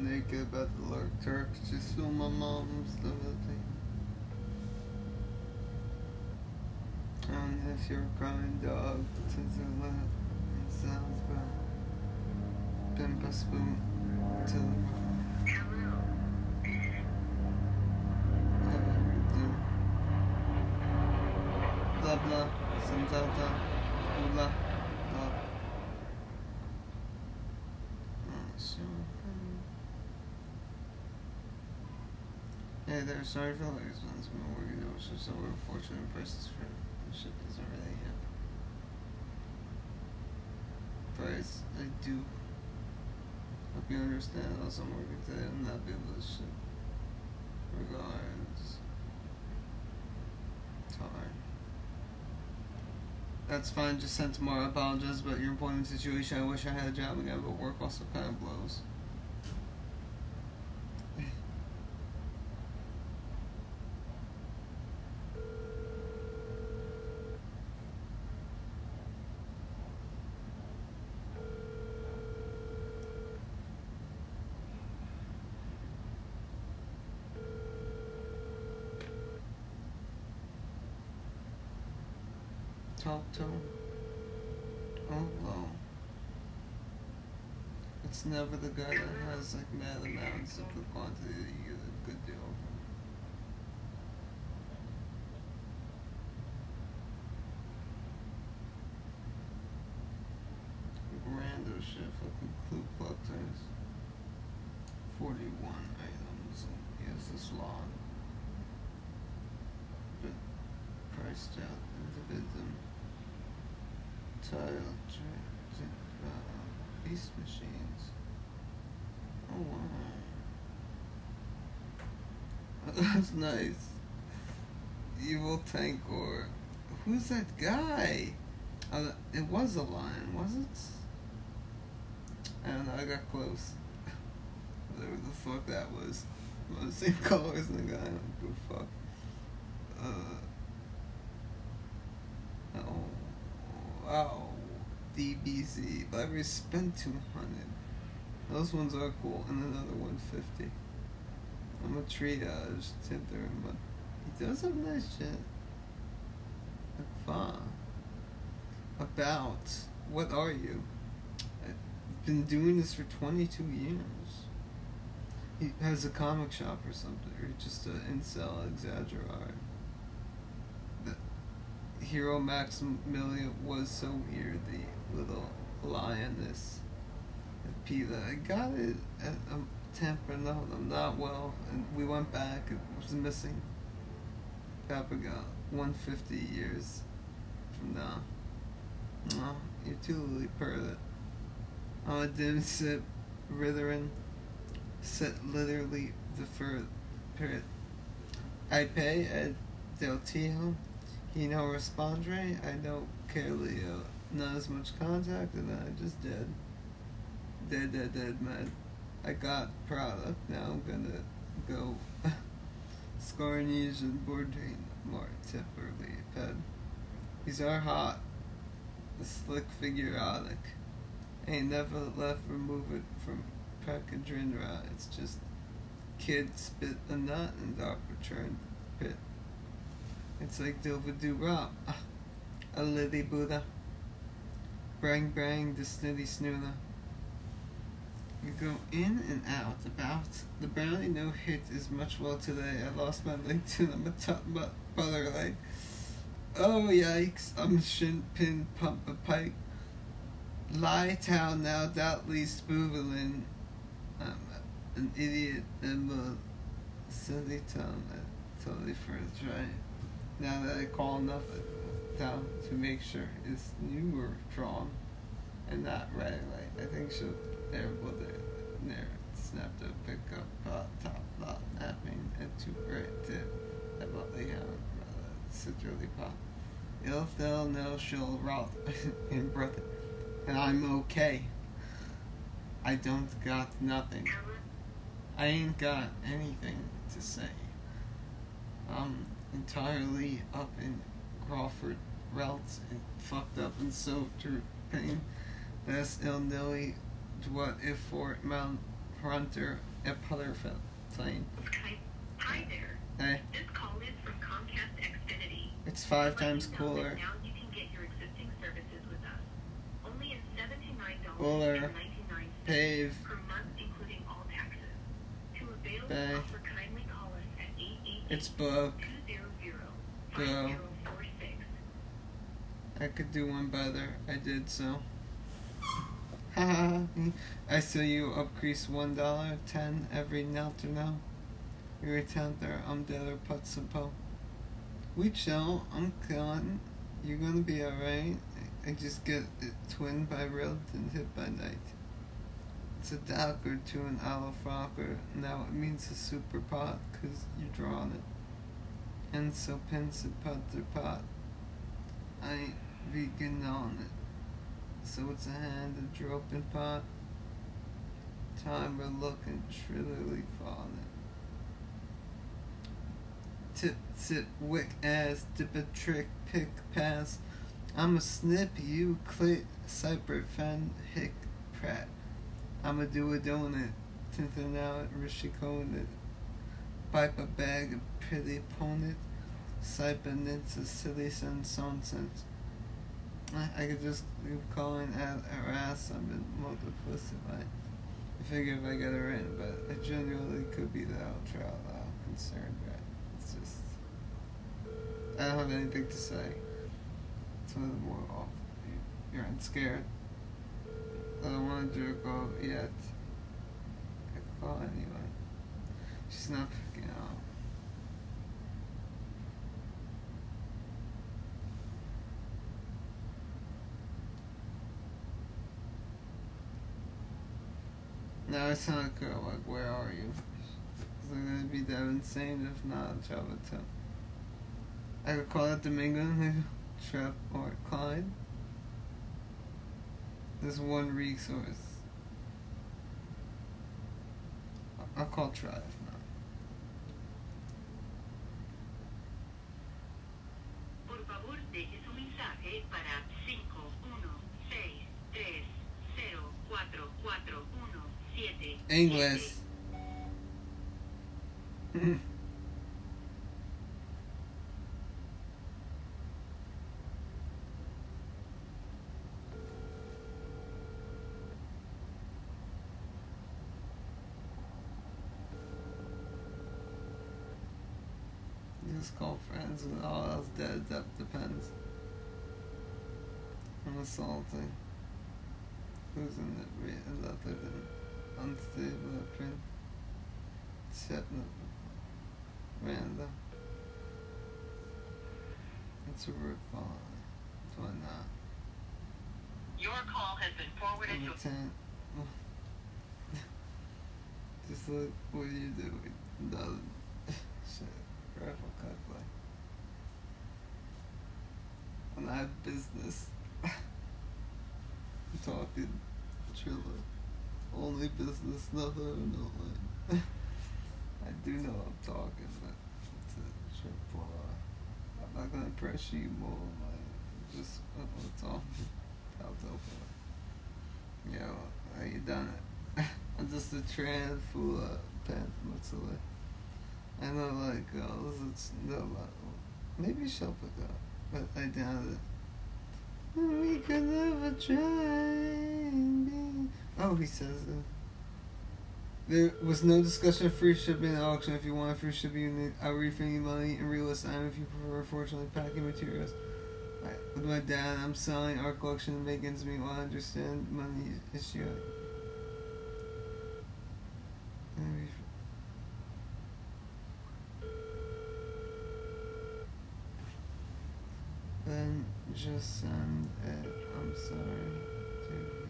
got naked about the Lurk Turks, just so my mom's ability. And if you're a crying dog, to the left, it sounds bad. Pimp a spoon to the right. Blah blah, sentata, hula, blah. Hey there, sorry for the latest ones. Been working over so we're fortunate prices for the ship isn't really hip. Price, I do. Hope you understand. Also, I'm working today. I'm not be able to ship. Regards. Tired. That's fine, just send tomorrow. I apologize about your employment situation. I wish I had a job again, but work also kind of blows. Top tone. Oh, low. It's never the guy that has like mad amounts of the quantity that you get a good deal from. Rando shit, fucking Ku Klux Klans. 41 items. Here's this lawn. But priced out individual. Tile, beast machines. Oh wow. That's nice. Evil Tankor. Who's that guy? It was a lion, was it? I don't know, I got close. Whatever the fuck that was. Well, the same color as the guy, I don't give a fuck. Wow, DBC, but I spent 200. Those ones are cool, and another 150. I'm a triage Tinder, but he does have nice shit. Like fun. About what are you? I've been doing this for 22 years. He has a comic shop or something, or just an incel exaggerate. Hero Maximilian was so weird, the little lioness. Pila. I got it at Tampa, no, I'm not well, and we went back, it was missing. Papa got 150 years from now. No, you're too lily perlet. I didn't sit Ritherin, sit literally the fur period. I pay at Del Tijo. He no respondre, I don't care Leo. Not as much contact, and I just dead. Dead, man. I got product, now I'm gonna go Scarnesian Bourdain, more tipperly ped. These are hot. The slick figurotic. Ain't never left remove it from Pekadrinra. It's just kid spit a nut and doctor churned pit. It's like Dilva Rop, a Lily Buddha. Brang, the snitty snooner. You go in and out about. The brownie no hit is much well today. I lost my LinkedIn. I'm a top butter like. Oh yikes! I'm a shin pin pump a pike. Lie town now doubtly spoovelin. I'm an idiot and a silly town. Totally first right. Now that I call enough down to make sure it's newer drawn and not right. I think she'll there snapped a pickup top lot napping and too bright tip about the citrally pop. They'll know she'll rot in brother. And I'm okay. I don't got nothing. I ain't got anything to say. I'm entirely up in Crawford routes and fucked up and so through pain. That's ill nilly what if Fort Mount Hunter at Putterfield Plain. Hi there. Hey. This call is from Comcast Xfinity. It's 5 times cooler. Now you can get your existing services with us. Only at $79.99 Cooler. Pave. per month, including all taxes. To avail Bay. this offer, kindly call us at 888 It's book. 200 Go. I could do one better. I did so. Haha. I saw you upcrease $1, 10 every nelt or no. You're a there, dead or put some po. We chill, I'm killing. You're gonna be alright. I just get it twinned by real and hit by night. It's a Docker to an olive rocker. Now it means a super pot, cause you're drawing it. And so pins it pot their pot. I ain't vegan on it. So it's a hand a dropping pot. Time we're looking trilly on it. Tip, tip, wick ass, dip a trick, pick, pass. I'm a snip, you clit, cyper, fan, hick, prat. I'ma do a donut, tintin out, rishikon it. Pipe a bag of pretty opponent. Cyper nits a silly nonsense. I could just keep calling at her ass. I've been multiplied. I figure if I get her in, but it genuinely could be that I'll try out concerned, right? It's just I don't have anything to say. It's one of the more off. You're unscared. I don't want to jerk off yet. I can call anyway. She's not picking up. Now I sound like a girl, like, where are you? Is it gonna be that insane if not Java 2? I could call it Domingo, Trev, or Clyde. There's one resource. I'll call Trev now. Por favor, deje su mensaje para 516304417. English. Just call friends and all else dead. That depends. I'm assaulting. Who's in it other than unstable print? Setting random. It's a root font. It's why not. Your call has been forwarded to... Just look what you do. Nothing. Shit. Rifle cut play. When I have business. I'm talking triller. Only business, nothing, no like. I do know I'm talking, but it's a triple. I'm not gonna press you more. Like, just what's on. How's open? Yeah, how you done it? I'm just a trans full of pen. What's the way? I know, like girls. It's no, maybe she'll pick up, but I doubt it. We could never try. Oh, he says there was no discussion of free shipping at auction. If you want free shipping, I'll refund you money in real time if you prefer, unfortunately, packing materials. With my dad, I'm selling our collection to make ends meet while I understand money issue. Then just send it. I'm sorry to you.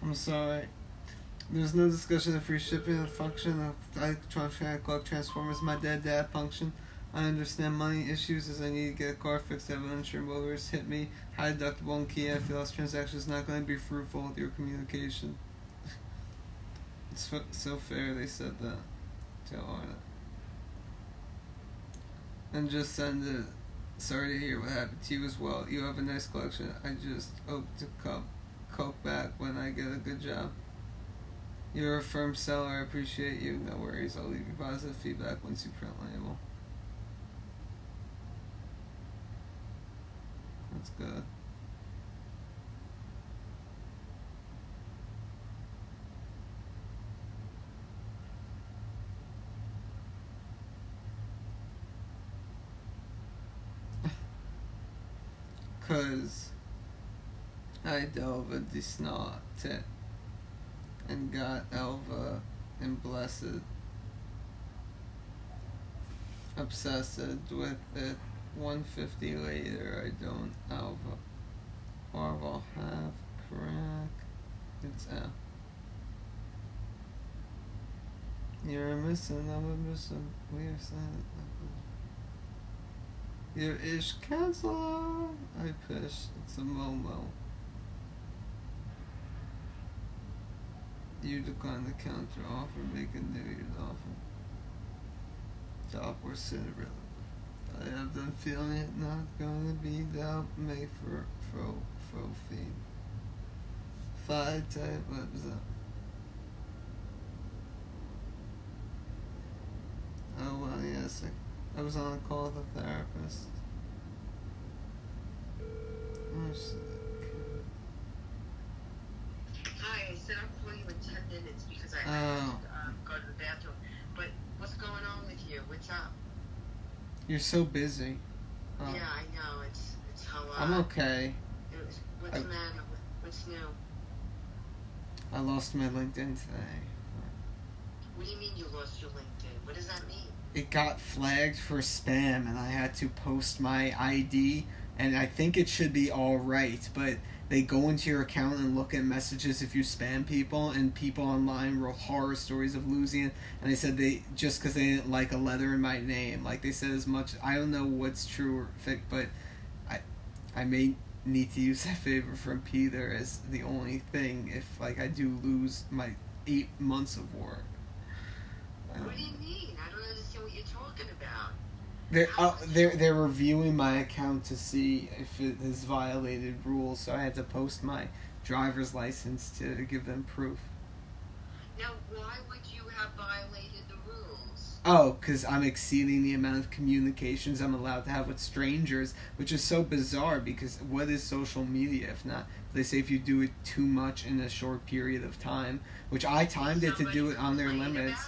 I'm sorry. There's no discussion of free shipping. The function of electronic clock transformers. My dad function. I understand money issues as I need to get a car fixed. I have an uninsured motorist hit me. High deductible and key. I feel this transaction is not going to be fruitful with your communication. It's so fair they said that. Tell Arna. And just send it. Sorry to hear what happened to you as well. You have a nice collection. I just hope to coke back when I get a good job. You're a firm seller. I appreciate you. No worries. I'll leave you positive feedback once you print label. That's good. Cause I delved the snot and got Elva and Blessed obsessed with it. 150 later, I don't Alva. Marvel have crack. It's F. You're missing, I'm missing. We're saying your ish cancel. I push. It's a Momo. You decline the counter offer, make a new year's offer. Top or Cinderella. I have the feeling it's not gonna be that made for feed. 5 type website. Oh well, yes. I was on a call with a therapist. Oh shit. Hi, I said I'll call you in 10 minutes because I have to go to the bathroom. But what's going on with you? What's up? You're so busy. Yeah, I know. It's a lot. I'm okay. What's the matter? What's new? I lost my LinkedIn today. What do you mean you lost your LinkedIn? What does that mean? It got flagged for spam and I had to post my ID, and I think it should be alright, but they go into your account and look at messages if you spam people, and people online wrote horror stories of losing it, and they said they, just because they didn't like a letter in my name, like they said as much, I don't know what's true or fake, but I may need to use that favor from Peter as the only thing if like I do lose my 8 months of work. What do you mean? I don't understand what you're talking about. They're reviewing my account to see if it has violated rules, so I had to post my driver's license to give them proof. Now, why would you have violated the rules? Oh, because I'm exceeding the amount of communications I'm allowed to have with strangers, which is so bizarre because what is social media if not? They say if you do it too much in a short period of time, which I timed it to do it on their limits.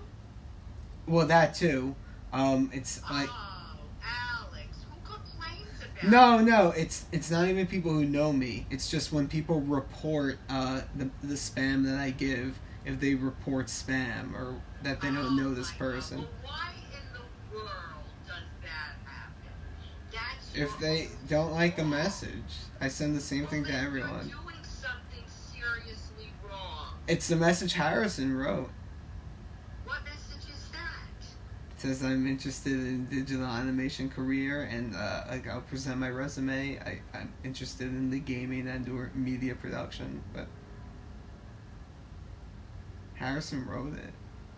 Well, that too. It's like. Oh, Alex, who complains about? No, it's not even people who know me. It's just when people report the spam that I give. If they report spam or that they don't know this person. God. Well, why in the world does that happen? That's if they don't like a message, I send the same thing to everyone. You're doing something seriously wrong. It's the message Harrison wrote. What message is that? It says I'm interested in digital animation career and I'll present my resume. I'm interested in the gaming and or media production, but Harrison wrote it.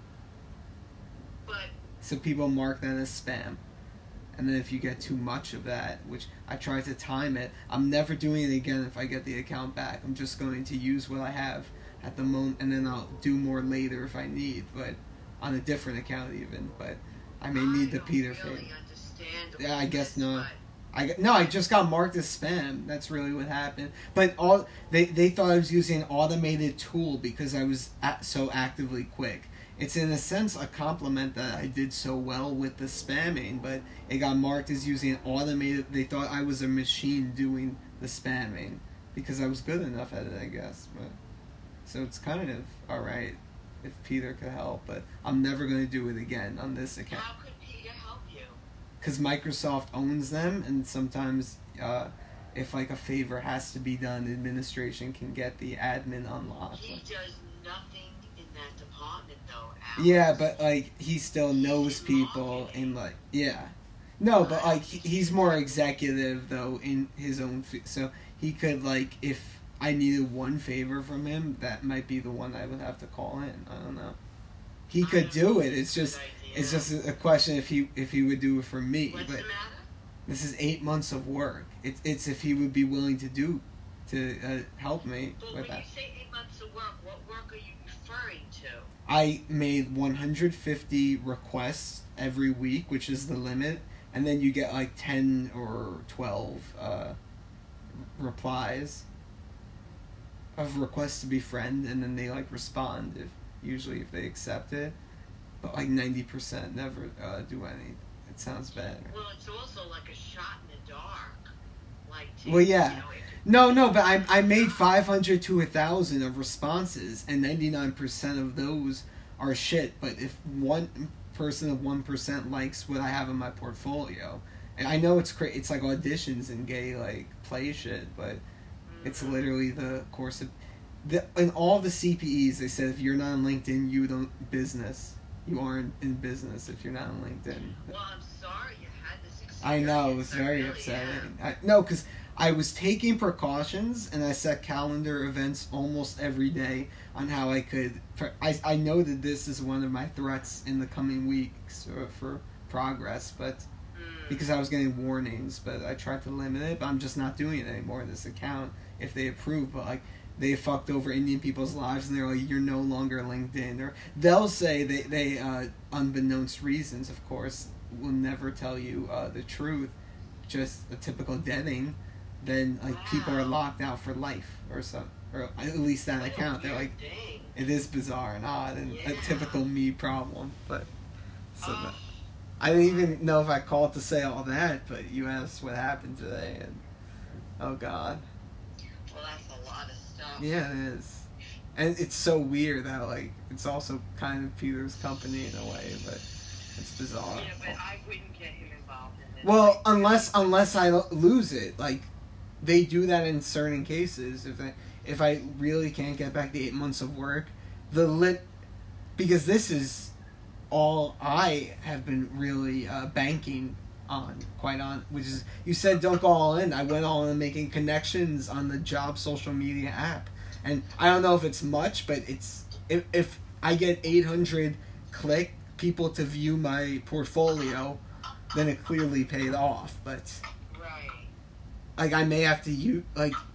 But so people mark that as spam. And then if you get too much of that, which I try to time it, I'm never doing it again if I get the account back. I'm just going to use what I have at the moment, and then I'll do more later if I need, but on a different account even. But I may need the Peter favor. Yeah, I guess not. I just got marked as spam. That's really what happened. But they thought I was using an automated tool because I was so actively quick. It's in a sense a compliment that I did so well with the spamming, but it got marked as using an automated. They thought I was a machine doing the spamming because I was good enough at it, I guess. But so it's kind of alright if Peter could help, but I'm never going to do it again on this account. How could Peter help you? Because Microsoft owns them, and sometimes if like a favor has to be done, administration can get the admin unlocked. He does nothing in that department, though, Alex. Yeah, but like he still knows people and like no, but like he's more executive though in his own so he could like if I needed one favor from him, that might be the one I would have to call in. I don't know. He could do it. It's just a question if he would do it for me. What's but the matter? this is 8 months of work. It's if he would be willing to help me But with when that. you say 8 months of work, what work are you referring to? I made 150 requests every week, which is the limit, and then you get like 10 or 12 replies of requests to befriend, and then they like respond if they accept it. But like 90% never do any. It sounds bad. Well, it's also like a shot in the dark. Like, Well, yeah. No, but I made 500 to 1,000 of responses, and 99% of those are shit. But if one person of 1% likes what I have in my portfolio, and I know it's like auditions and gay like play shit, but it's literally the course of in all the CPEs. They said if you're not on LinkedIn, you aren't in business if you're not on LinkedIn. Well, I'm sorry you had this experience. I know, it was very upsetting. No, because I was taking precautions, and I set calendar events almost every day on how I could. I know that this is one of my threats in the coming weeks for progress, but because I was getting warnings, but I tried to limit it. But I'm just not doing it anymore in this account if they approve. But like they fucked over Indian people's lives, and they're like, you're no longer LinkedIn, or they'll say they unbeknownst reasons, of course, will never tell you the truth, just a typical deading. Then like people are locked out for life or something, or at least that account. They're like, it is bizarre and odd and a typical me problem. But so I didn't even know if I called to say all that, but you asked what happened today, and oh god. Well, that's a lot of stuff. Yeah, it is, and it's so weird that like it's also kind of Peter's company in a way, but it's bizarre. Yeah, but I wouldn't get him involved in this. Well, unless I lose it, like. They do that in certain cases. If I really can't get back the 8 months of work, because this is all I have been really banking on, which is you said don't go all in. I went all in making connections on the job social media app, and I don't know if it's much, but it's if I get 800 people to view my portfolio, then it clearly paid off. But. Like I may have to use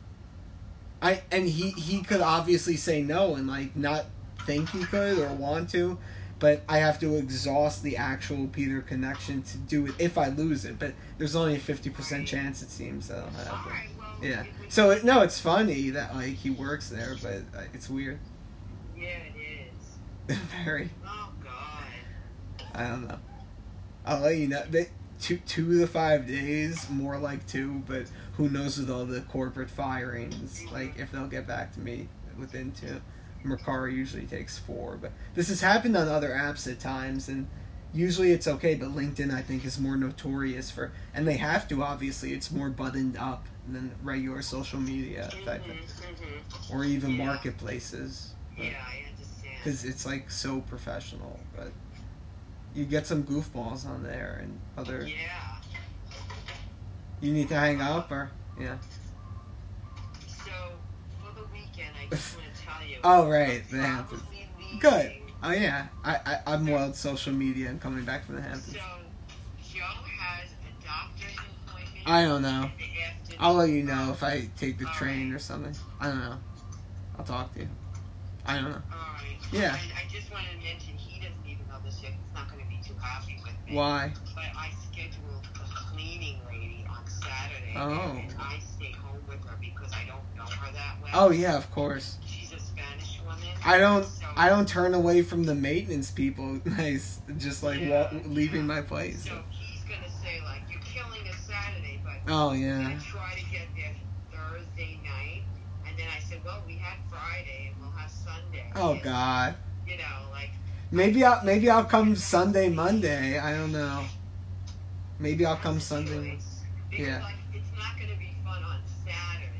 he could obviously say no and like not think he could or want to, but I have to exhaust the actual Peter connection to do it if I lose it. But there's only a 50% chance it seems that I'll have it. Yeah. So it's funny that like he works there, but it's weird. Yeah, it is. Very. Oh God. I don't know. I'll let you know. 2 to 5 days, more like 2, but who knows with all the corporate firings, like if they'll get back to me within 2. Mercari usually takes 4, but this has happened on other apps at times, and usually it's okay, but LinkedIn I think is more notorious for, and they have to obviously, it's more buttoned up than regular social media type of, or even marketplaces. Yeah, I understand. Because it's like so professional, but you get some goofballs on there and other. Yeah. You need to hang up or So for the weekend, I just want to tell you. Oh right, the Hamptons. Good. Oh yeah, I'm well social media and coming back from the Hamptons. So Joe has a doctor's appointment. I don't know. in the afternoon. I'll let you know if I take the train or something. I don't know. I'll talk to you. I don't know. All right. Yeah. And I just wanted to mention he doesn't even know this yet. He's not going to be too happy with me. Why? But I scheduled a cleaning lady on Saturday. Oh. And I stay home with her because I don't know her that well. Oh yeah, of course. She's a Spanish woman. I don't turn away from the maintenance people. Nice, just like leaving my place. So he's gonna say like, you're killing a Saturday, but Oh I'm yeah. gonna try to get there Thursday night. And then I said, well, we had Friday and we'll have Sunday. Oh And, God. You know, like. Maybe I'll come Sunday, Monday. I don't know. Maybe I'll come Sunday. Because, Yeah. like, it's not going to be fun on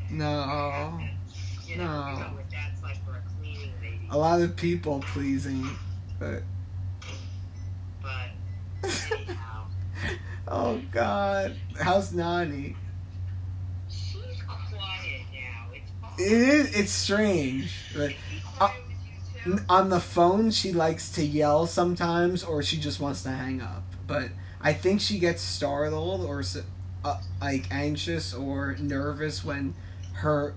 No. You know what that's like for a cleaning lady. A lot of people pleasing, but anyhow. Oh God, how's Nani? She's quiet now. It is. It's strange, but on the phone she likes to yell sometimes, or she just wants to hang up. But I think she gets startled or like anxious or nervous when her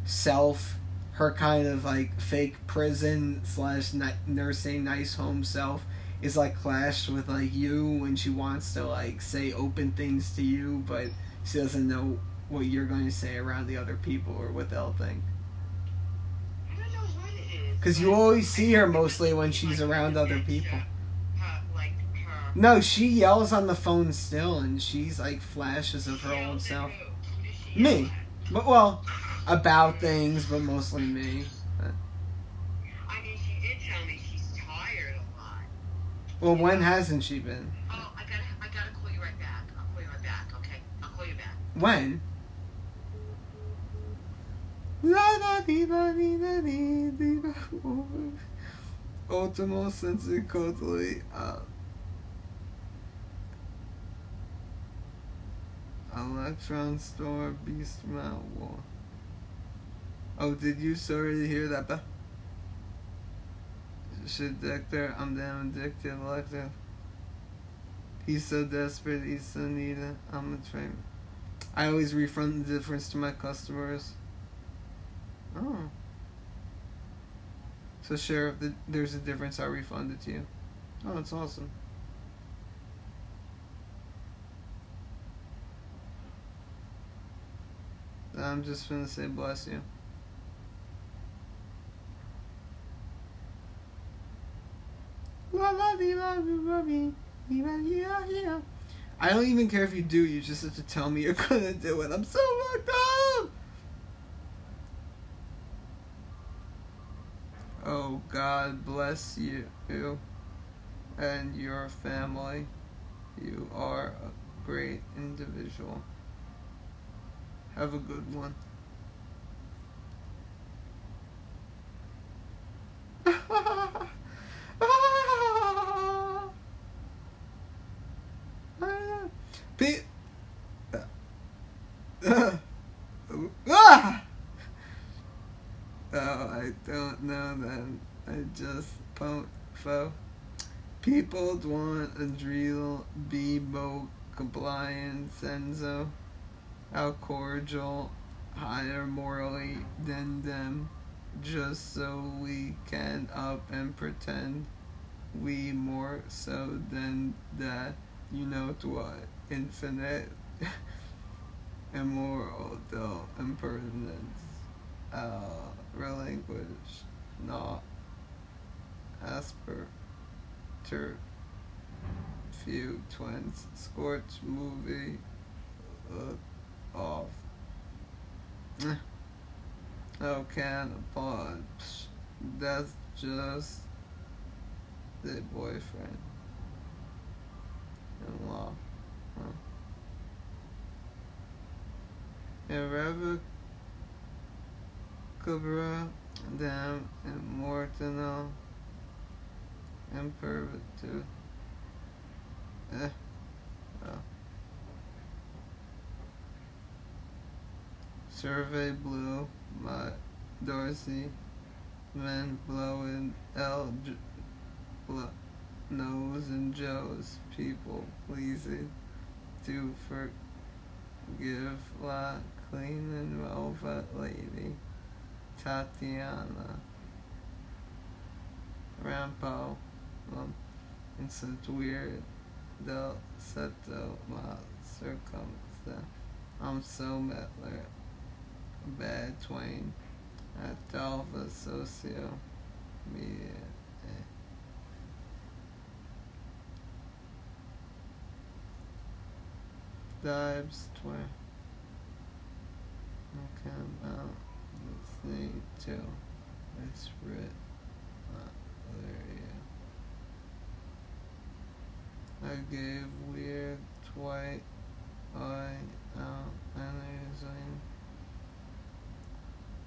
kind of like fake prison / nursing nice home self is like clashed with like you, and she wants to like say open things to you, but she doesn't know what you're going to say around the other people or what they'll think. I don't know what it is. Because you always see her mostly when she's around other people. No, she yells on the phone still, and she's like flashes of her old self. Me. But, well, about things, but mostly me. I mean, she did tell me she's tired a lot. Well, when hasn't she been? Oh, I gotta call you right back. I'll call you right back, okay? I'll call you back. When? Ultimo Sensei Kotoi. Electron Store Beast Mount War. Oh, did you sorry hear that? Shit, Dector, I'm damn addicted, Elector. He's so desperate, he's so needed. I'm a trainer. I always refund the difference to my customers. Oh. So, Sheriff, there's a difference, I refund it to you. Oh, that's awesome. I'm just gonna say bless you. I don't even care if you do, you just have to tell me you're gonna do it. I'm so fucked up! Oh, God bless you and your family. You are a great individual. Have a good one. Oh, I don't know then. I just people want a drill, be more compliant, Senzo. How cordial, higher morally than them, just so we can up and pretend we more so than that, you know what, infinite, immoral, though, impertinence, relinquish, not, asper, few twins, scorch movie, off. Oh, can a punch. That's just the boyfriend in law. Irrevocable damn immortal impervitud. Survey blue, my Dorsey, men blowing nose and Joe's people pleasing to forgive la clean and velvet lady Tatiana Rampo and such weird del seto ma circumstance. I'm so Mettler. Bad Twain at Alpha Socio Media. Dives Twain. Okay, about listening to it's writ. There you. I gave weird twite eye out analyzing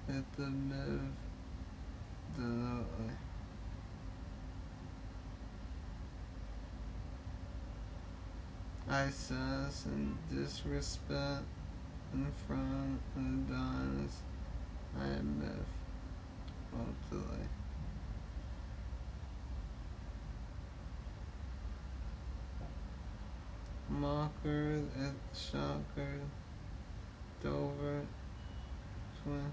at the mid, I sass and disrespect in front of Adonis. I admit, hopefully. Mockers at Shocker, Dover, Twin.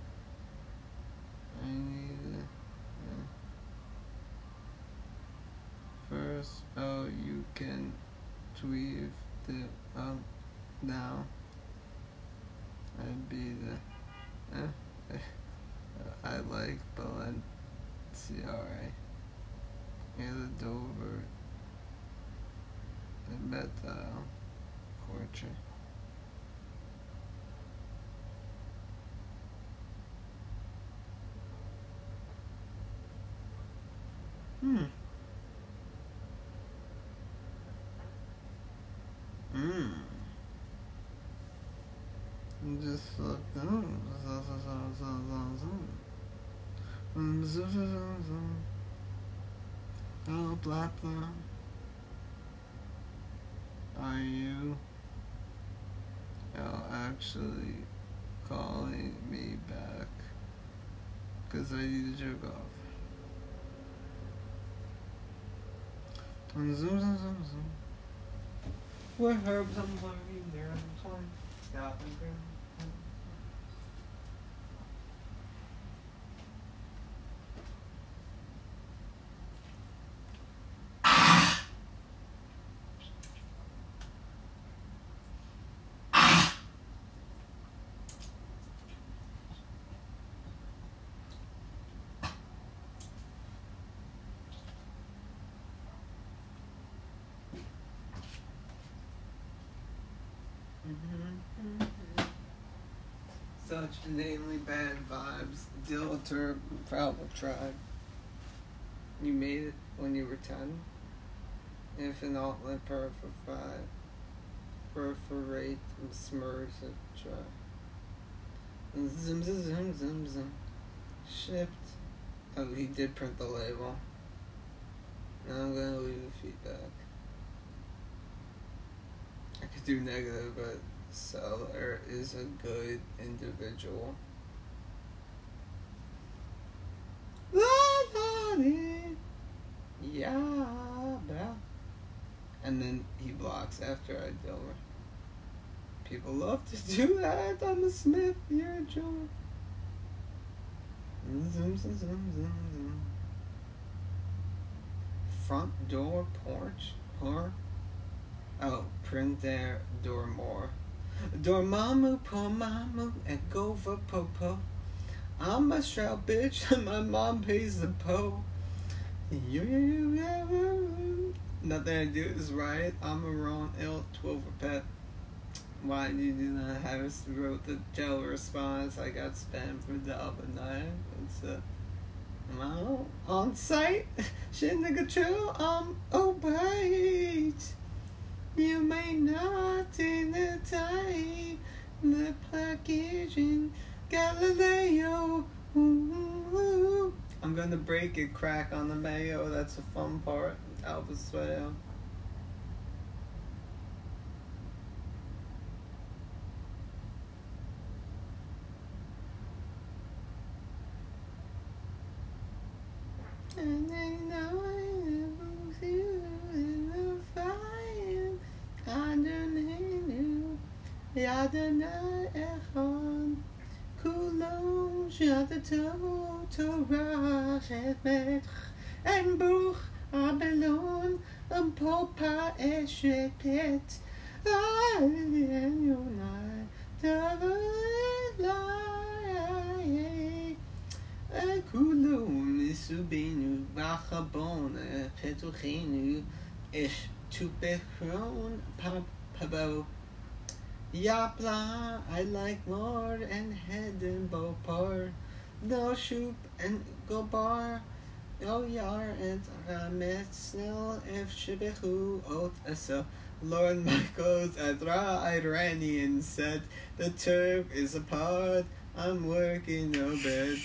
I need it. First, oh, you can tweet it up now. I'd be the. I like Balenciaga. Yeah, the Dover. I bet Corcher. Just looked up. Oh, blah blah. Are you actually calling me back? 'Cause I need to jerk off. What herbs I'm learning there? I'm fine. Yeah, Such inanely bad vibes. Dillator Proudly tried. You made it when you were 10. If an outlet perforate and smurs it try. Zoom zoom zoom zoom zoom. Shipped. Oh, he did print the label. Now I'm gonna leave the feedback. I could do negative, but seller is a good individual. Yeah, and then he blocks after I Dilmer. People love to do that. I'm a Smith, you're a Joe. Zoom, zoom, zoom, zoom, zoom. Front door porch, or oh, print there, door more. Dormammu, Pomamu, and Gova Popo. I'm a shroud bitch, and my mom pays the po. Nothing I do is right. I'm a wrong ill 12 a pet. Why did you do not have us wrote the gel response? I got spammed for double nine. It's on site. Shit nigga chill. Oh wait. You may not in the time the packaging Galileo. Ooh. I'm gonna break it, crack on the mayo. That's the fun part. Alpha Swale. And I know I lose you in the fire. underneath ידנה אחד כולו שדתו תורש את מתח אין ברוך הבלון אמפופה אשת פת אין יוני תבלי כולו מסובינו בחבון פתוחנו אש תופכרון פבו Yapla, I like more and head and bopar. No shoop and go bar. Oh yar and rametsnil if shibehu ot aso. Lord Michael's Adra Iranian said the Turk is a pod. I'm working no beds.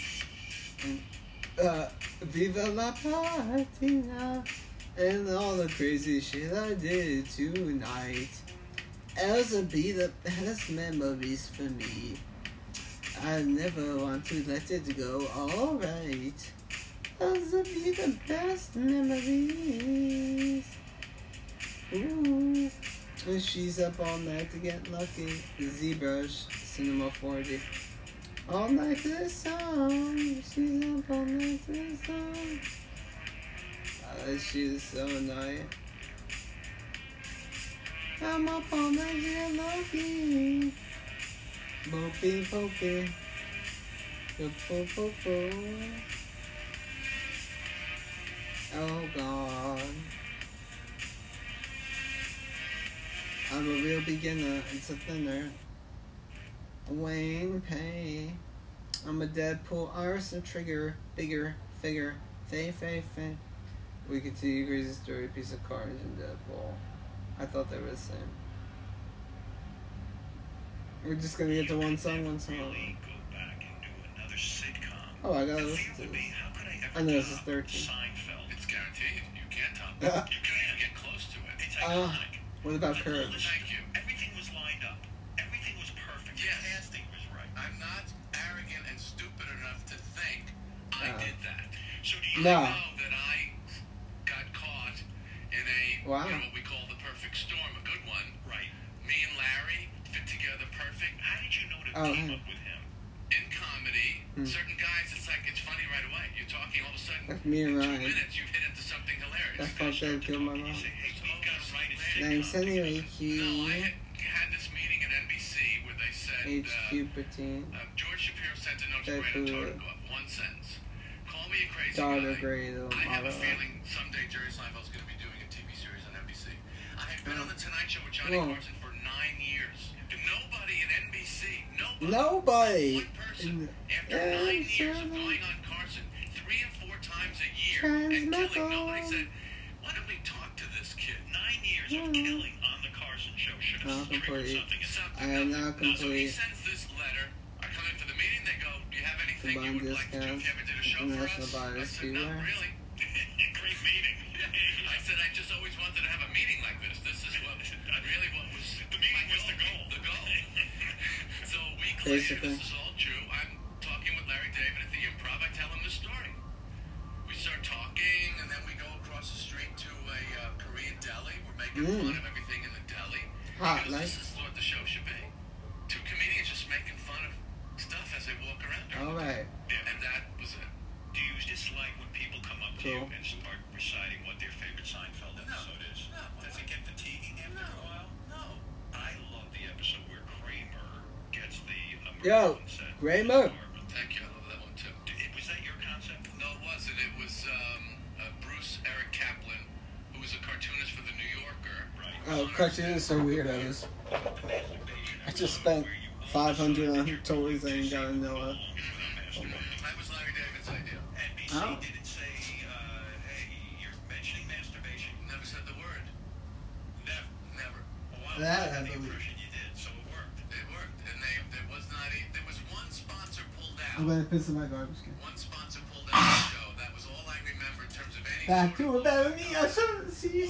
Viva la Patina. And all the crazy shit I did tonight. Elsa be the best memories for me. I never want to let it go. Alright. Elsa be the best memories. Ooh. And she's up all night to get lucky. ZBrush, Cinema 40. All night for this song. She's up all night for this song. She is so annoying. I'm up all night to get lucky. Boopy, boopy. Boop, boop, boop, boop. Oh, God. I'm a real beginner. It's a thinner. Wayne Pay. I'm a Deadpool. Arson Trigger. Bigger. Figure. Fay. We could see Crazy Story, Piece of Carnage, and Deadpool. I thought they were the same. We're just gonna get to one song. Oh, I gotta listen to this. I know this is 13. It's guaranteed. You can't top it. You can't even get close to it. It's iconic. What about Courage? Thank you. Everything was lined up. Everything was perfect. Yes. The casting was right. I'm not arrogant and stupid enough to think I did that. So do you know that I got caught in what we call the perfect storm, a good one, right? Me and Larry fit together perfect. How did you know to team up with him? In comedy, certain guys, it's like, it's funny right away. You're talking, all of a sudden, like me and Ryan. 2 minutes, you've hit into something hilarious. That fucked that killed my mom. Thanks anyway, Q. No, I had this meeting at NBC where they said, HQ Patine. George Shapiro sent a note to Brandon Tartikoff. One sentence. Call me a crazy guy. I have a feeling someday Jerry Seinfeld's going to be doing a TV series on NBC. I have been on the Tonight Show with Johnny Carson for 9 years. Nobody at NBC, nobody. One person, after 9 years of going on Carson 3 and 4 times a year and killing, nobody said, why don't we talk to this kid? 9 years of killing on the Carson show should have triggered something. I am not complete. So he sends this letter. I come in for the meeting. They go, do you have anything you would like to do if you ever did a show for us? I said, not really. Great meeting. I said, I just always wanted to have a meeting like this. This is what really what was the meeting was the goal. The goal. So a week later, this is all true. I'm talking with Larry David at the Improv. I tell him the story. We start talking, and then we go across the street to a Korean deli. We're making fun of everything in the deli. Because this is what the show should be. 2 comedians just making fun of stuff as they walk around. Alright. Yeah, and that was it. Do you dislike when people come up to you and start reciting what their favorite Seinfeld episode is? No. Does it get fatiguing after a while? No. I love the episode where Kramer gets the set. Kramer. Thank you. I love that one too. Was that your concept? No, it wasn't. It was Bruce Eric Kaplan, who was a cartoonist for the New Yorker. Right. Oh, cartoonists are weirdos. I just spent $500 on toys and got a Noah. That was Larry David's idea. NBC didn't say, hey, you're mentioning masturbation. Never said the word. Never. Well, that I the believe. impression you did, so it worked. It worked, and there was not there was one sponsor pulled out. I'm gonna piss in my garbage can. One sponsor pulled out the show. That was all I remember in terms of any. Back to a better me. I should see.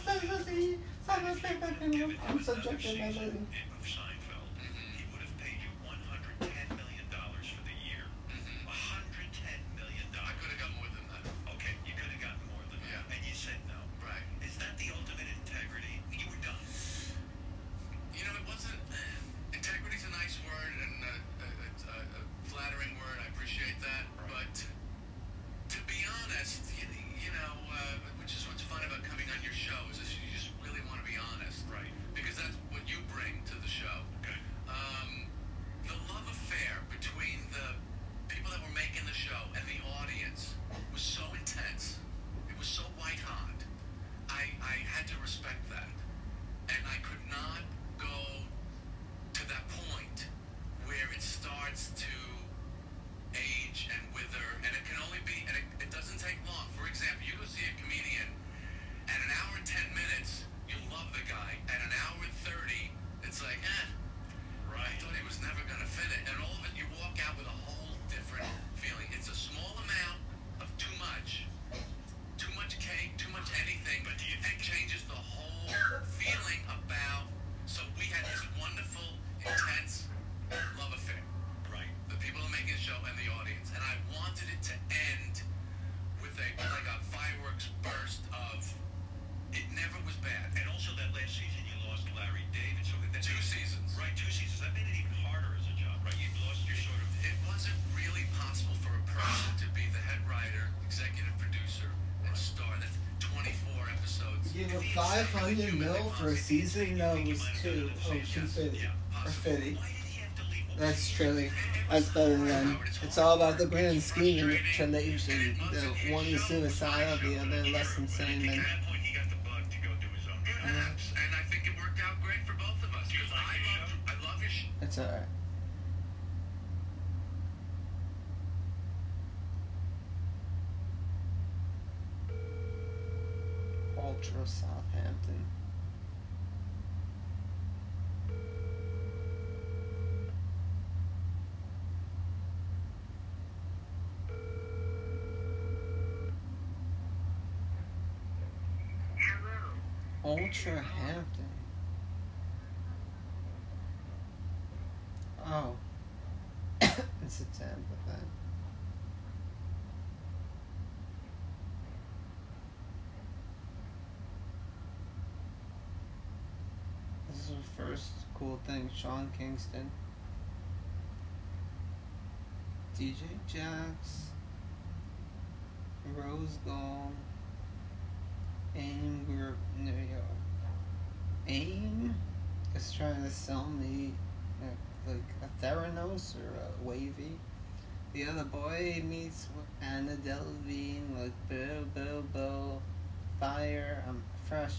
I'm subjected by living. Of Seinfeld, he would have paid you $110 million for the year. $110 million. I could have got more than that. Okay, you could have gotten more than that. And you said no. Right. Is that the ultimate integrity? You were done. You know, it wasn't. Integrity's a nice word and a flattering word. I appreciate that. But to be honest, you know, which is what's fun about coming on your show is that you just really want to be honest. Right. Because that's what you bring to the show. Okay. The love affair between the people that were making the show and the audience was so intense. It was so white hot. I had to respect that. And I could not go to that point where it starts to age and wither, and it can only be, and it doesn't take long. For example, you go see a comedian, and an hour and 10 minutes, you love the guy, and an hour and 30, it's like, right. I thought he was never going to fit it, and all of it, you walk out 500 mil for a season? No, it was 250 or 50. That's Trilly. That's better than. It's all about the grand scheme and Trilation. The one is suicidal, the other less insane than. At that point, he got the bug to go do his own. Perhaps, and I think it worked out great for both of us. Because I love your show. It's alright. Ultra Southampton. Ultra Hampton. Oh. It's a Tampa thing. This is the first cool thing. Sean Kingston. DJ Jax. Rose Gold. AIM Group, New York. AIM is trying to sell me like a Theranos or a Wavy. The other boy meets with Anna Delvine, like Bill, Fire. I'm fresh.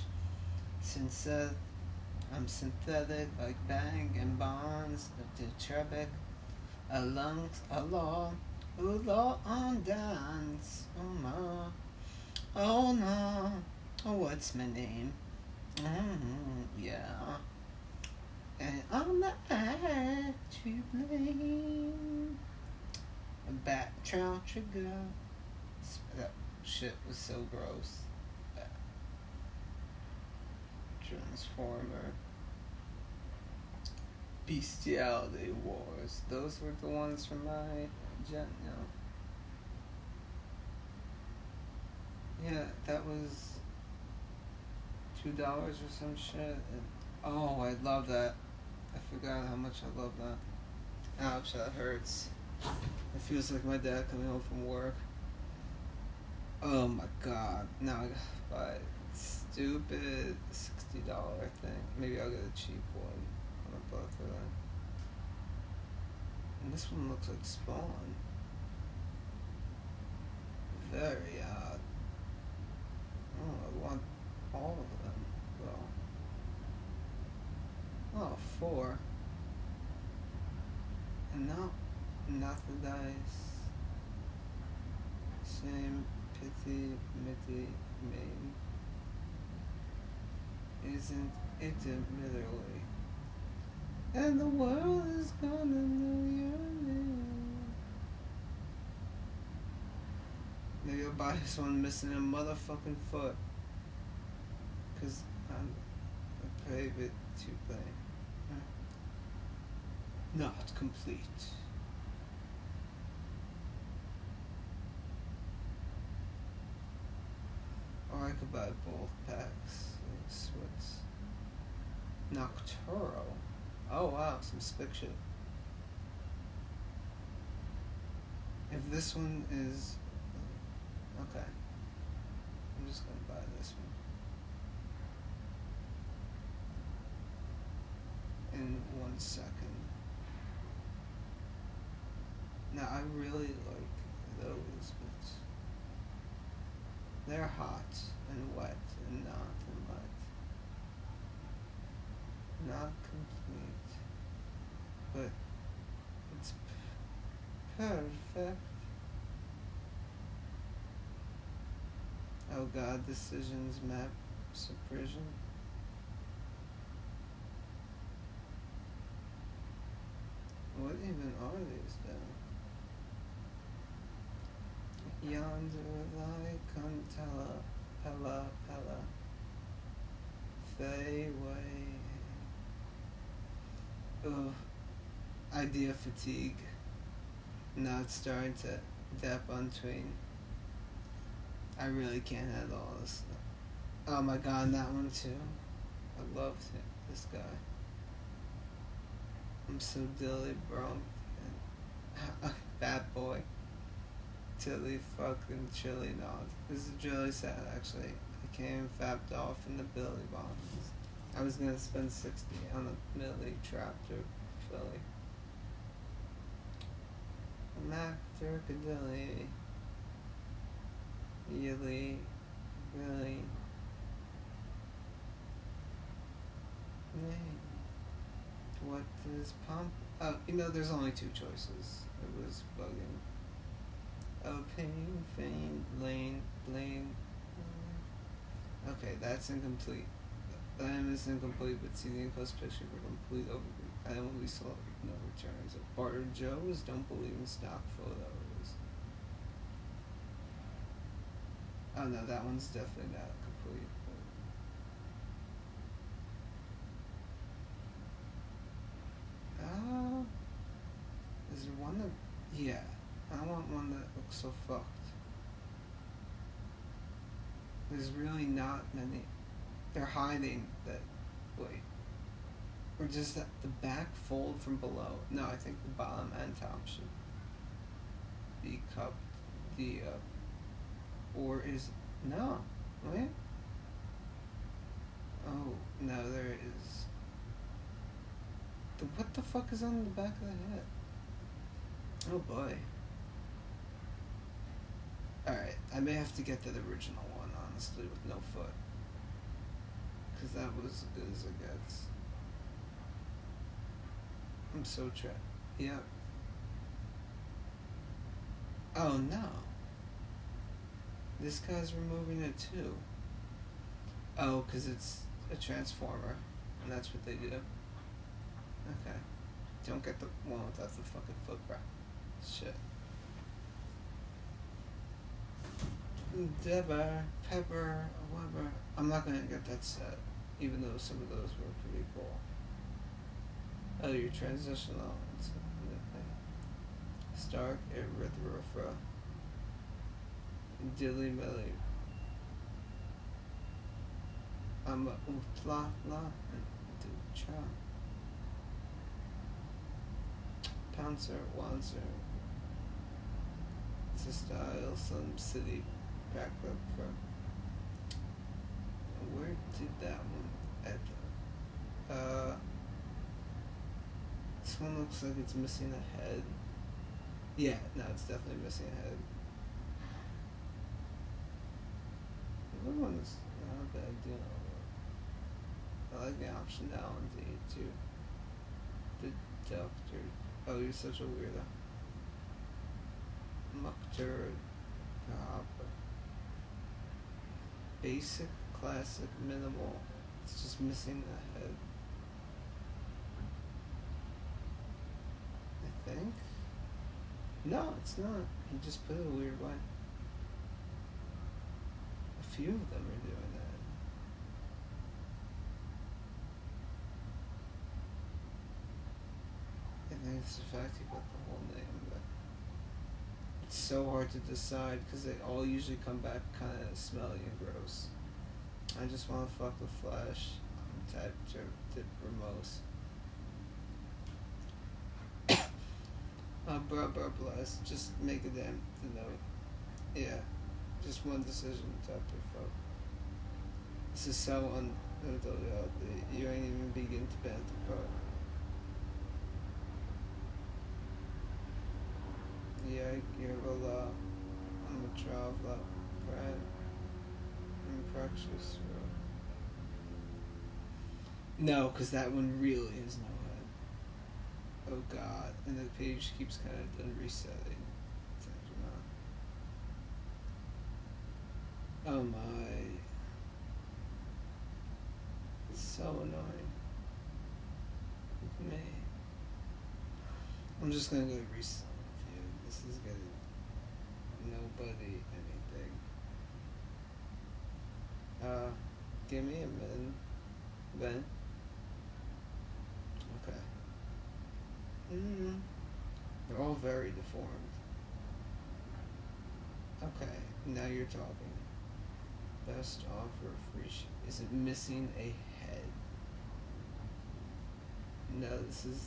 I'm synthetic, like Bang and Bonds, the Trebek. Along, Ulo on dance, oh no. Oh, what's my name? Yeah. And I'm not to blame. Back trigger. That shit was so gross. Transformer. Bestiality Wars. Those were the ones from my Jet. No. Yeah, that was $2 or some shit. Oh, I love that. I forgot how much I love that. Ouch, that hurts. It feels like my dad coming home from work. Oh my god. Now I gotta buy a stupid $60 thing. Maybe I'll get a cheap one on a buck for that. And this one looks like Spawn. Very odd. Oh, I want all of them. Well. Oh, 4. And now, not the dice. Same pithy, mitty, main. Isn't it literally? And the world is gonna know your name. Maybe I'll buy this one missing a motherfucking foot. Cause I'm a private to play. Not complete. Or I could buy both packs. What's Nocturo? Oh wow, some spick shit. If this one is okay, I'm just gonna buy this one in 1 second. Now I really like those, but they're hot and wet and not and light. Not complete, but it's perfect. Oh god, decisions map suppression. What even are these then? Yonder like Contella, Pella, Fay way. Ugh. Idea fatigue. Now it's starting to dap on tween. I really can't handle all this stuff. Oh my god, that one too. I loved him, this guy. I'm so dilly bro. Bad boy. Tilly fucking chili. No, this is really sad actually. I came fapped off in the Billy bombs. I was gonna spend 60 on a Millie Traptor Philly. Mac Turkadilly. Yilly. Really. What is pump? Oh, there's only two choices. It was bugging. Oh, pain, feign, lane, blame. Okay, that's incomplete. The item is incomplete, but see the enclosed picture for complete overview. Item will be sold, no returns. Barter Joe's, don't believe in stock photos. Oh no, that one's definitely not complete. Is there one that... Yeah. I want one that looks so fucked. There's really not many. They're hiding that... Wait. Or just that the back fold from below. No, I think the bottom and top should be cupped. The, or is... No. Wait. Oh, no, there is... What the fuck is on the back of the head? Oh boy. Alright, I may have to get to the original one, honestly, with no foot. Because that was as good as it gets. I'm so trapped. Yep. Oh no. This guy's removing it too. Oh, because it's a transformer. And that's what they do. Okay. Don't get the one without the fucking foot, bro. Shit. Deborah, Pepper, Weber. I'm not gonna get that set, even though some of those were pretty cool. Oh, your transitional. Stark, Erythropha. Dilly Millie. I'm a Uthla and Ducha. Pouncer, Wanzer. It's a style, some city back up from. Where did that one end up? This one looks like it's missing a head. Yeah, no, it's definitely missing a head. The other one's not a bad deal. I like the optionality too. The doctor. Oh, you're such a weirdo. Mucktur. Basic, classic, minimal. It's just missing the head. I think. No, it's not. He just put it a weird way. A few of them are doing that. I think it's the fact he put the whole name, but it's so hard to decide because they all usually come back kind of smelly and gross. I just want to fuck with Flash. I'm typed to dip Ramos. Bruh, bless. Just make a damn note. Yeah. Just one decision, type to fuck. This is so you ain't even begin to bend the part. Yeah, you're a lot. I'm a traveler, right? I'm precious. No, because that one really has no head. Oh god, and the page keeps kind of resetting. Oh my. It's so annoying. With me. I'm just gonna go reset. This is getting nobody anything. Give me a minute. Ben. Okay. They're all very deformed. Okay, now you're talking. Best offer free is it missing a head? No, this is.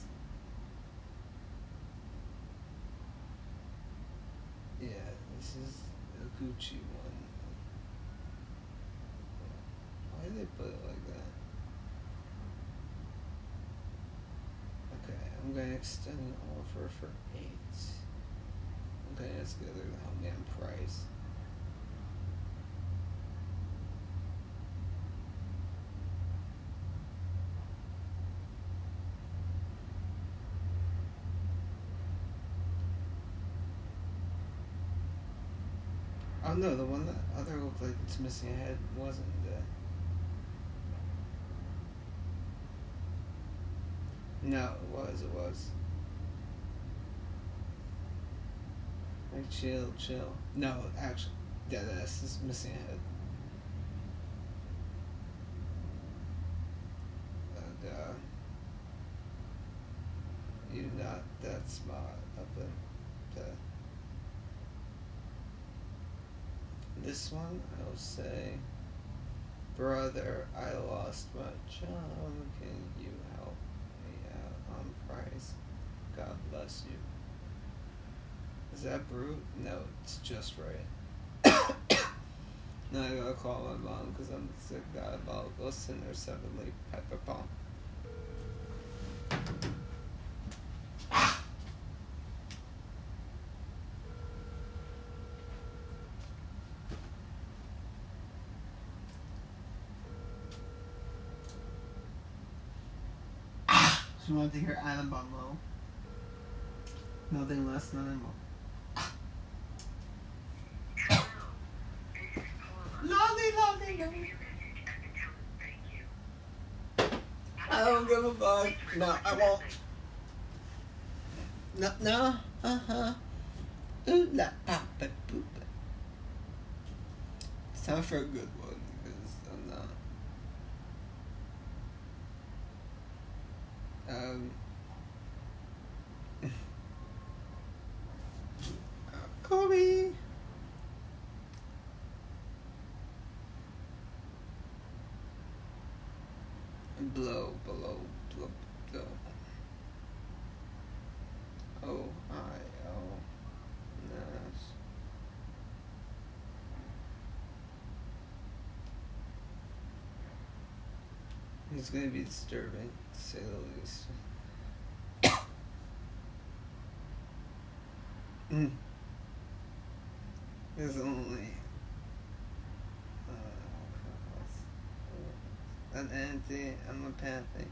Yeah, this is a Gucci one. did they put it like that? Okay, I'm gonna extend an offer for 8. Okay, that's good. They're gonna help me on price. Oh no, the one that other looked like it's missing a head wasn't there. No, it was. Like, chill. No, actually, deadass is missing a head. And, you're not that smart up there. This one, I'll say, brother, I lost my job. Can you help me out on price? God bless you. Is that brute? No, it's just right. Now I gotta call my mom because I'm a sick diabolical sinner, 7-leaf pepper bomb. She wanted to hear Adam Bungalow. Nothing less, nothing more. Lovely. I don't give a fuck. No, I won't. No. Ooh la papa poop. It's time for a good one because I'm not. Kobe. Blow. Ohio. Nash. He's gonna be disturbing, to say the least. There's only an anti, I'm a panthy.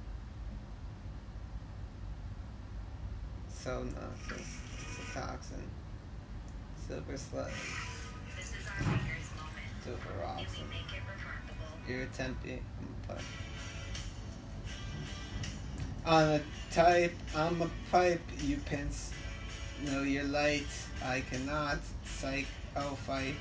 So nauseous. It's a toxin. Silver slug. This is our maker's moment. Silver Can rocks. we make it remarkable? You're a tempy. I'm a pipe, you pince. No, you're light. I cannot. Psych. Oh, fight.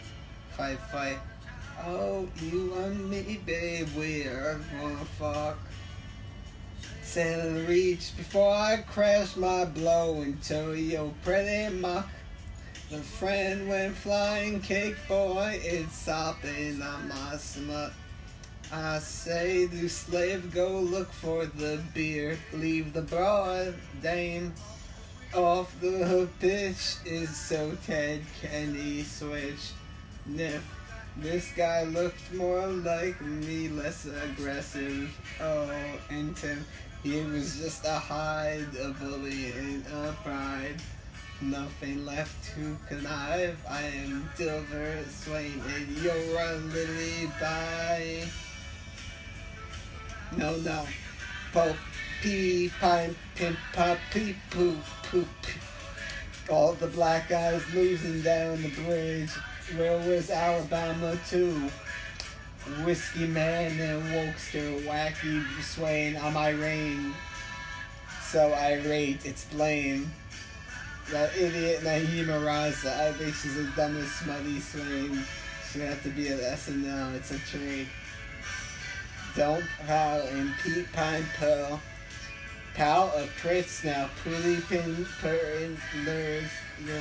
Oh, you and me, babe. We are gonna fuck. Sail and reach before I crash my blow into your pretty muck. The friend went flying, cake boy. It's sopping on my smut. I say to slave, go look for the beer. Leave the broad dame off the hook. Pitch is so Ted Kenny switch. Niff. This guy looked more like me, less aggressive. Oh, and Tim, he was just a hide, a bully, and a pride. Nothing left to connive. I am Dilver Swain, and you're a lily by. No. Po, pee, pine, pimp, pop, pee, poop. All the black guys losing down the bridge. Where was Alabama too? Whiskey man and wokester, wacky Swain. I'm Irene, so irate, it's blame. That idiot Naheem Raza, I think she's the dumbest smutty Swain. She's gonna have to be at SNL, it's a trade. Don't pow and Pete Pine Pearl. Pal of Pritz now, Pooly Pin Purrin Lures, your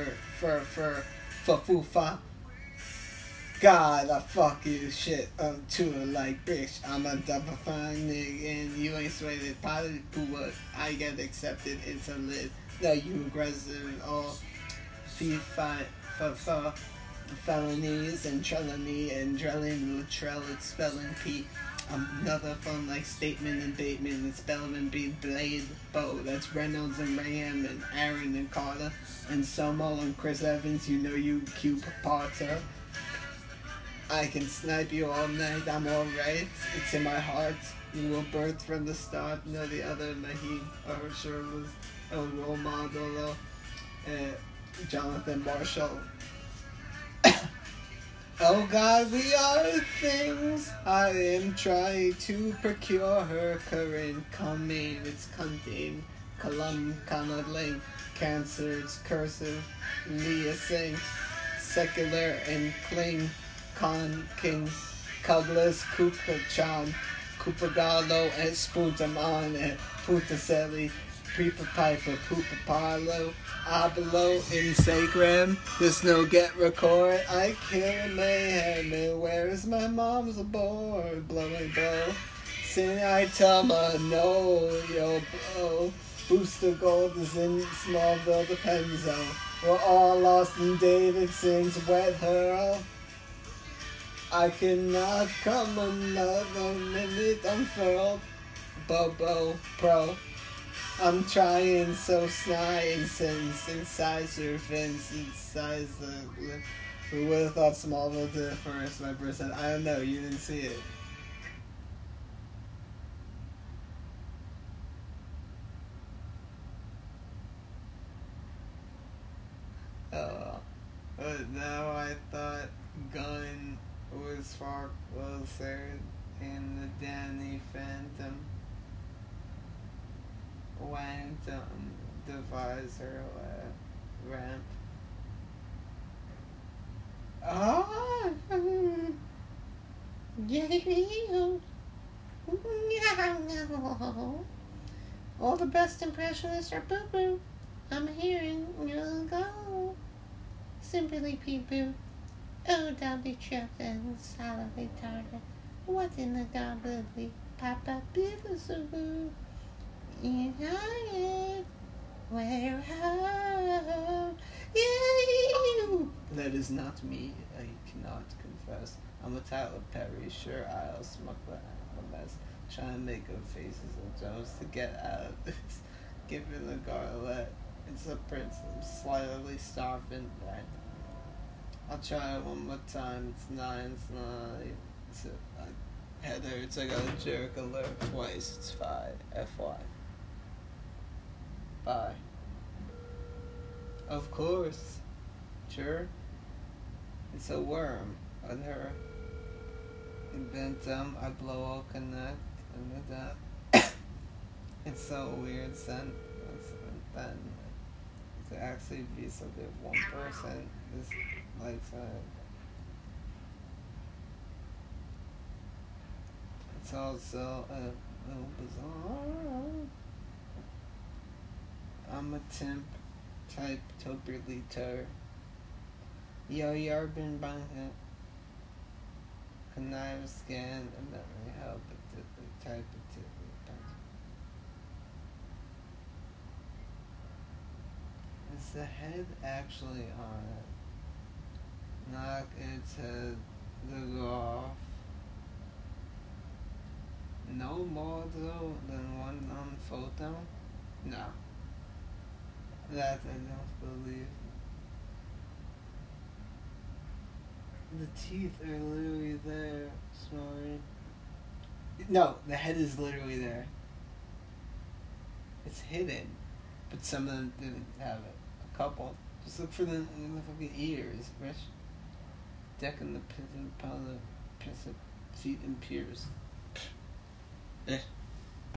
fa. God, I fuck you, shit, I'm too like bitch. I'm a double fine nigga and you ain't sweated potted poo. I get accepted, it's a lid. No, you aggressive or fee fight for. felonies and Trelawney and Drelling Latrell, it's spelling P. Another fun like Statement and Bateman, it's Spellman B. Blade Bow, that's Reynolds and Ram and Aaron and Carter and Somo and Chris Evans, you know you cute Potter. I can snipe you all night, I'm alright, it's in my heart. You will birth from the start. No, the other Maheen Archer was a role model though. Jonathan Marshall. Oh God, we are things. I am trying to procure her current coming. It's cunting. Colum, Conodling. Cancer, it's cursive. Leah Singh. Secular and Kling. Con King. Cuglas, Kupachan. Kupagalo and Spuntamon and Putaselli, Prepa Piper, Pupa Parlo, Abelo, Instagram, there's no get record, I kill mayhem, and where is my mom's aboard, blowing bow, sin I tell my no, yo bro, Booster Gold is in Smallville, the Penzo, we're all lost in Davidson's wet hurl. I cannot come another minute unfurled. Bobo Pro. I'm trying so snide and synthesizer fence synthesizer. Who would have thought Smallville did it first? My brother said, I don't know, you didn't see it. But now I thought Gunn was far closer in the Danny Phantom went devise her ramp. All the best impressionists are boo-boo. I'm hearing you go. Simply pee-boo. Oh, Dobby choked and solidly tarted. What in the gobbly Papa Biffasoo? United, where home? That is not me, I cannot confess. I'm a Tyler Perry, sure I'll smoke the mess. Trying to make good faces and Jones to get out of this. Give it a garlet. It's a prince, I'm slightly starving, right? I'll try it one more time. It's not. It's Heather, it's like a jerk alert twice. It's 5. FY. Bye. Of course. Sure. It's a worm. On her. Inventum, I blow all connect. And that. It's so weird, son. Then to actually be something if one person is like it's also a little bizarre. I'm a temp type toper liter. Yo yarbin bang connive scan and that may help it type it. Is the head actually on it? Knock its head to go off. No more though than one on photo? No. That I don't believe. The teeth are literally there, sorry. No, the head is literally there. It's hidden. But some of them didn't have it. A couple. Just look for the fucking ears, Rich. Deck in the piss and powder, piss feet and pierced. Eh.